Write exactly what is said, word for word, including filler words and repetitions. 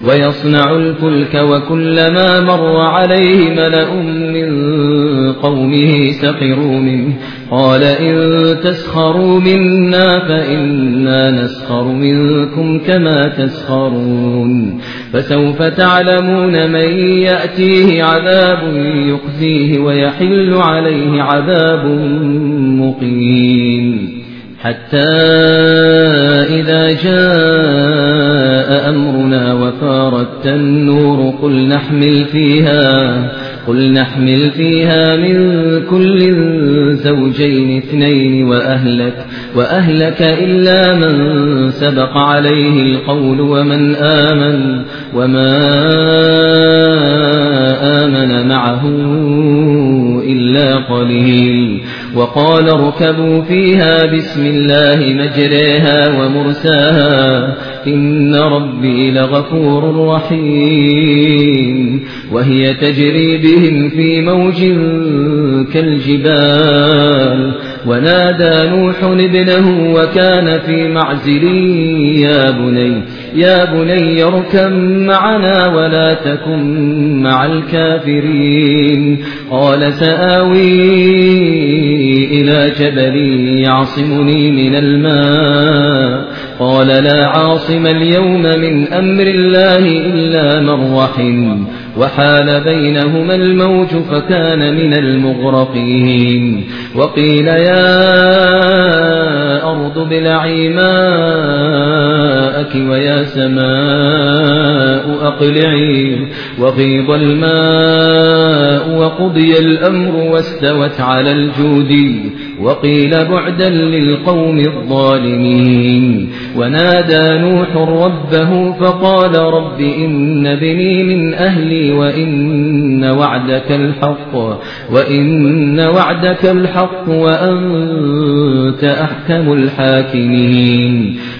ويصنع الفلك وكلما مر عليه ملأ من قومه سخروا منه قال إن تسخروا منا فإنا نسخر منكم كما تسخرون فسوف تعلمون من يأتيه عذاب يخزيه ويحل عليه عذاب مقيم حتى إذا جاء أمرنا وفارت النور قل نحمل فيها قل نحمل فيها من كل زوجين اثنين وأهلك, وأهلك إلا من سبق عليه القول ومن آمن وما آمن معه إلا قليل وقال اركبوا فيها بسم الله مجريها ومرساها إن ربي لغفور رحيم وهي تجري بهم في موج كالجبال ونادى نوح ابنه وكان في معزل يا بني يا بني اركب معنا ولا تكن مع الكافرين قال سآوي إلى جبل يعصمني من الماء قال لا عاصم اليوم من أمر الله إلا من رحم وحال بينهما الموج فكان من المغرقين وقيل يا أرض ابلعي ماءك ويا سماء أقلعي وغيض الماء وقضي الأمر واستوت على الجود وقيل بعدا للقوم الظالمين ونادى نوح ربه فقال رب إن ابني من أهلي وإن وعدك الحق وإن وعدك الحق وأنت أحكم الحاكمين